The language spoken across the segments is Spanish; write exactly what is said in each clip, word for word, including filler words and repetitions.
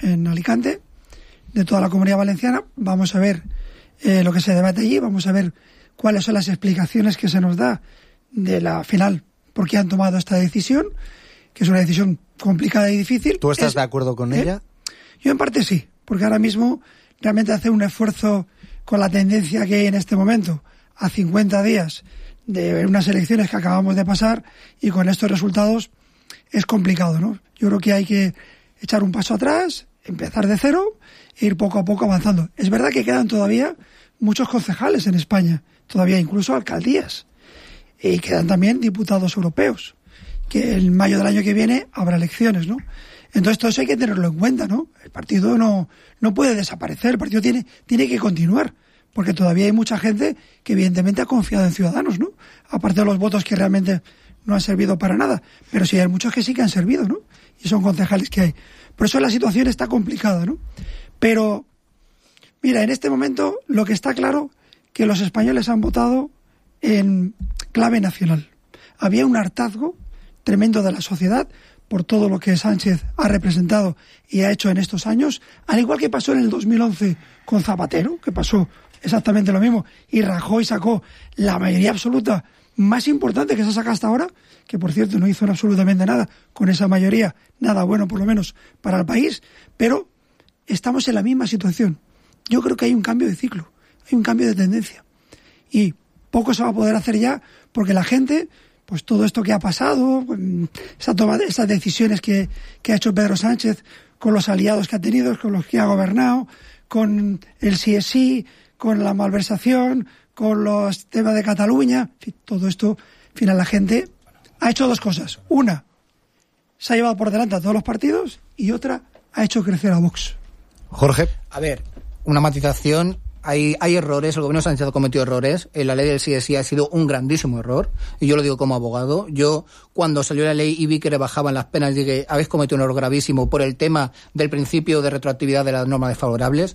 en Alicante, de toda la Comunidad Valenciana. Vamos a ver eh, lo que se debate allí, vamos a ver cuáles son las explicaciones que se nos da de la final, por qué han tomado esta decisión, que es una decisión complicada y difícil. ¿Tú estás es, de acuerdo con ¿eh? ella? Yo en parte sí, porque ahora mismo realmente hacer un esfuerzo con la tendencia que hay en este momento, a cincuenta días de unas elecciones que acabamos de pasar y con estos resultados, es complicado, ¿no? Yo creo que hay que echar un paso atrás, empezar de cero e ir poco a poco avanzando. Es verdad que quedan todavía muchos concejales en España, todavía incluso alcaldías, y quedan también diputados europeos, que en mayo del año que viene habrá elecciones, ¿no? Entonces todo eso hay que tenerlo en cuenta, ¿no? El partido no, no puede desaparecer, el partido tiene, tiene que continuar, porque todavía hay mucha gente que evidentemente ha confiado en Ciudadanos, ¿no? Aparte de los votos que realmente no han servido para nada, pero sí hay muchos que sí que han servido, ¿no? Y son concejales que hay. Por eso la situación está complicada, ¿no? Pero, mira, en este momento lo que está claro que los españoles han votado en clave nacional. Había un hartazgo tremendo de la sociedad por todo lo que Sánchez ha representado y ha hecho en estos años, al igual que pasó en el dos mil once con Zapatero, que pasó exactamente lo mismo, y Rajoy sacó la mayoría absoluta más importante que se ha sacado hasta ahora, que por cierto no hizo absolutamente nada con esa mayoría, nada bueno por lo menos para el país, pero estamos en la misma situación. Yo creo que hay un cambio de ciclo, hay un cambio de tendencia, y poco se va a poder hacer ya, porque la gente, pues todo esto que ha pasado, esa toma de esas decisiones que, que ha hecho Pedro Sánchez con los aliados que ha tenido, con los que ha gobernado, con el sí es sí, con la malversación, con los temas de Cataluña, en fin, todo esto, al final la gente ha hecho dos cosas. Una, se ha llevado por delante a todos los partidos, y otra, ha hecho crecer a Vox. Jorge. A ver, una matización. Hay, hay errores, el gobierno Sánchez ha cometido errores, la ley del sí es sí ha sido un grandísimo error, y yo lo digo como abogado. Yo, cuando salió la ley y vi que le bajaban las penas, dije, habéis cometido un error gravísimo por el tema del principio de retroactividad de las normas desfavorables.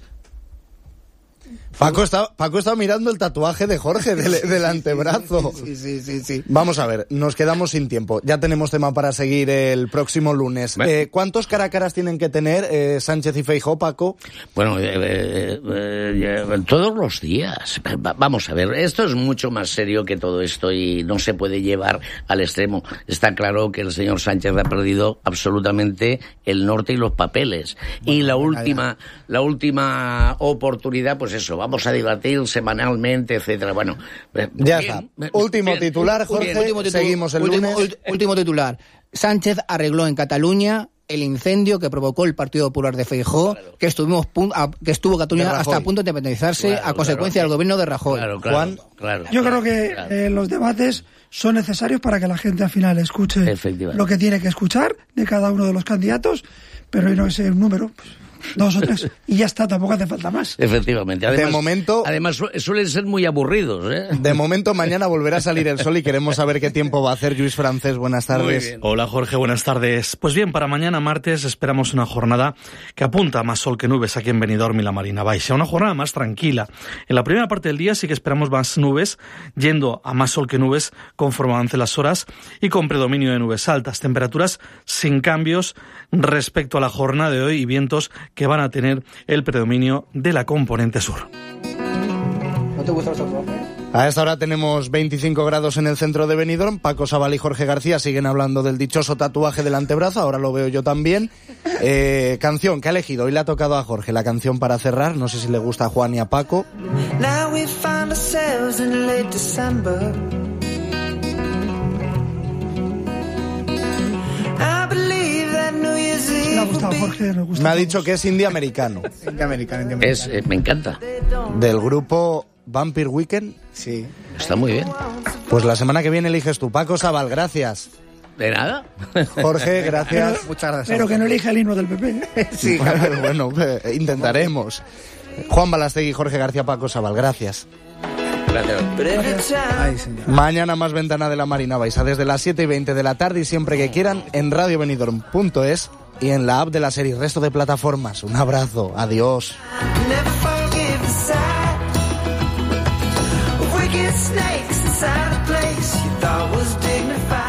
Paco está, Paco está mirando el tatuaje de Jorge del, sí, del antebrazo. Sí, sí, sí, sí, sí. Vamos a ver, nos quedamos sin tiempo. Ya tenemos tema para seguir el próximo lunes. Eh, ¿Cuántos cara a caras tienen que tener eh, Sánchez y Feijóo, Paco? Bueno, eh, eh, eh, todos los días. Vamos a ver, esto es mucho más serio que todo esto y no se puede llevar al extremo. Está claro que el señor Sánchez ha perdido absolutamente el norte y los papeles. Bueno, y la última, la última oportunidad, pues eso, vamos a debatir semanalmente, etcétera. Bueno, ya bien, está. Último bien, titular, Jorge. Último titul- Seguimos el último, lunes. Último titular. Sánchez arregló en Cataluña el incendio que provocó el Partido Popular de Feijóo, claro, que estuvimos a, que estuvo Cataluña hasta a punto de independizarse, claro, a consecuencia claro, del gobierno de Rajoy. Claro, claro, Juan, claro, yo claro, creo que claro. eh, los debates son necesarios para que la gente al final escuche lo que tiene que escuchar de cada uno de los candidatos, pero no es un número, pues, dos o tres, y ya está, tampoco hace falta más. Efectivamente. Además, de momento, además su- suelen ser muy aburridos, ¿eh? De momento, mañana volverá a salir el sol y queremos saber qué tiempo va a hacer. Luis Francés, buenas tardes. Hola Jorge, buenas tardes. Pues bien, para mañana martes esperamos una jornada que apunta a más sol que nubes aquí en Benidorm y la Marina Baixa. Una jornada más tranquila. En la primera parte del día sí que esperamos más nubes, yendo a más sol que nubes conforme avancen las horas y con predominio de nubes altas. Temperaturas sin cambios respecto a la jornada de hoy y vientos que van a tener el predominio de la componente sur. ¿No te gusta el tatuaje? A esta hora tenemos veinticinco grados en el centro de Benidorm. Paco Sabal y Jorge García siguen hablando del dichoso tatuaje del antebrazo, ahora lo veo yo también. Eh, canción que ha elegido, hoy le ha tocado a Jorge la canción para cerrar, no sé si le gusta a Juan y a Paco. Now we find ourselves in late December. I believe that New Year's Eve Me ha gustado, Jorge, nos gusta. Me ha dicho que es indie americano. Indie americano, indie americano. Es, eh, me encanta. Del grupo Vampire Weekend. Sí. Está muy bien. Pues la semana que viene eliges tú. Paco Sabal, gracias. ¿De nada? Jorge, gracias. Pero, muchas gracias. Pero que no elija el himno del P P, ¿eh? Sí, Bueno, bueno, eh, intentaremos. Juan Balastegui, Jorge García, Paco Sabal, gracias. Gracias. Ay, señor. Mañana más Ventana de la Marina Baixa desde las siete y veinte de la tarde y siempre que quieran en radio benidorm punto es y en la app de la serie y resto de plataformas. Un abrazo, adiós. never forgive the sight of wicked snakes inside a place you thought was dignified.